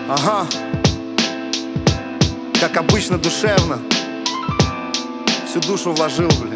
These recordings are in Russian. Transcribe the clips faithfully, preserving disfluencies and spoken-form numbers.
Ага. Как обычно, душевно. Всю душу вложил, блин.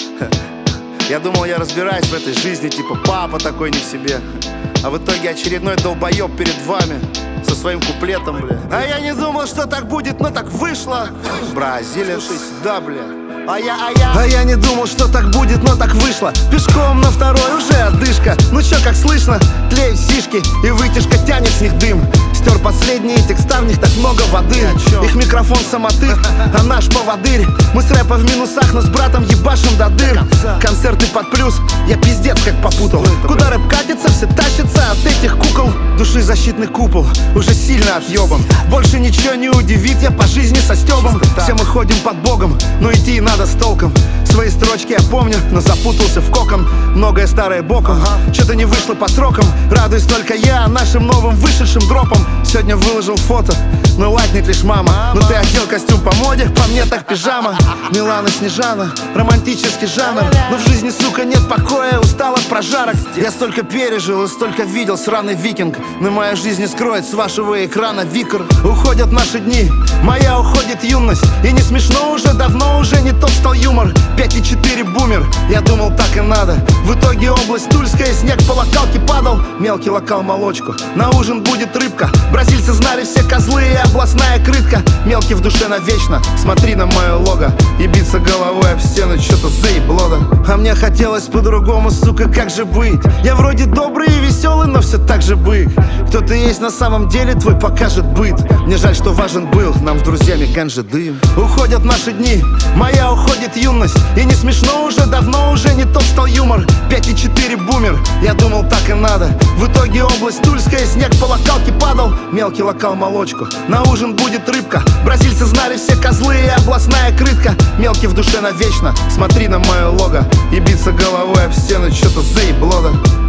Я думал, я разбираюсь в этой жизни, типа папа такой не в себе. А в итоге очередной долбоеб перед вами со своим куплетом, бля. А я не думал, что так будет, но так вышло. Бразилия, да, бля. А я, а я А я не думал, что так будет, но так вышло. Пешком на второй уже одышка. Ну чё, как слышно, тлеют сишки, и вытяжка тянет с них дым. Стер последние текста, в них так много воды. Их микрофон самотык, а наш поводырь. Мы с рэпа в минусах, но с братом ебашим до дыр. Концерты под плюс, я пиздец как попутал. Куда рэп катится, все тащатся от этих кукол. Души защитный купол, уже сильно отъебан. Больше ничего не удивит, я по жизни со стёбом. Все мы ходим под богом, но идти надо с толком. Свои строчки я помню, но запутался в кокон. Многое старое боком, ага. Что-то не вышло по срокам. Радуюсь только я нашим новым вышедшим дропом. Сегодня выложил фото, но лайкнет лишь мама. Ну ты одел костюм по моде, по мне так пижама. Милана Снежана, романтический жанр. Но в жизни, сука, нет покоя, устал от прожарок. Я столько пережил и столько видел, сраный викинг. Но моя жизнь не скроет с вашего экрана викр. Уходят наши дни, моя уходит юность. И не смешно уже, давно уже не тот стал юмор. Пять и четыре бумер, я думал так и надо. В итоге область Тульская, снег по локалке падал. Мелкий локал молочку, на ужин будет рыбка. Бразильцы знали все козлы и областная крытка. Мелкий в душе навечно, смотри на мое лого. И биться головой об стену, что-то заебло. А мне хотелось по-другому, сука, как же быть? Я вроде добрый и веселый, но все так же бык. Кто ты есть на самом деле, твой покажет быт. Мне жаль, что важен был нам с друзьями ганджа дым. Уходят наши дни, моя уходит юность. И не смешно уже, давно уже не тот стал юмор. Пять и четыре бумер, я думал так и надо. В итоге область Тульская, снег по локалке падал. Мелкий локал молочку, на ужин будет рыбка. Бразильцы знали все козлы и областная крытка. Мелкий в душе навечно, смотри на мое лого. И биться головой об стену, что-то заебло.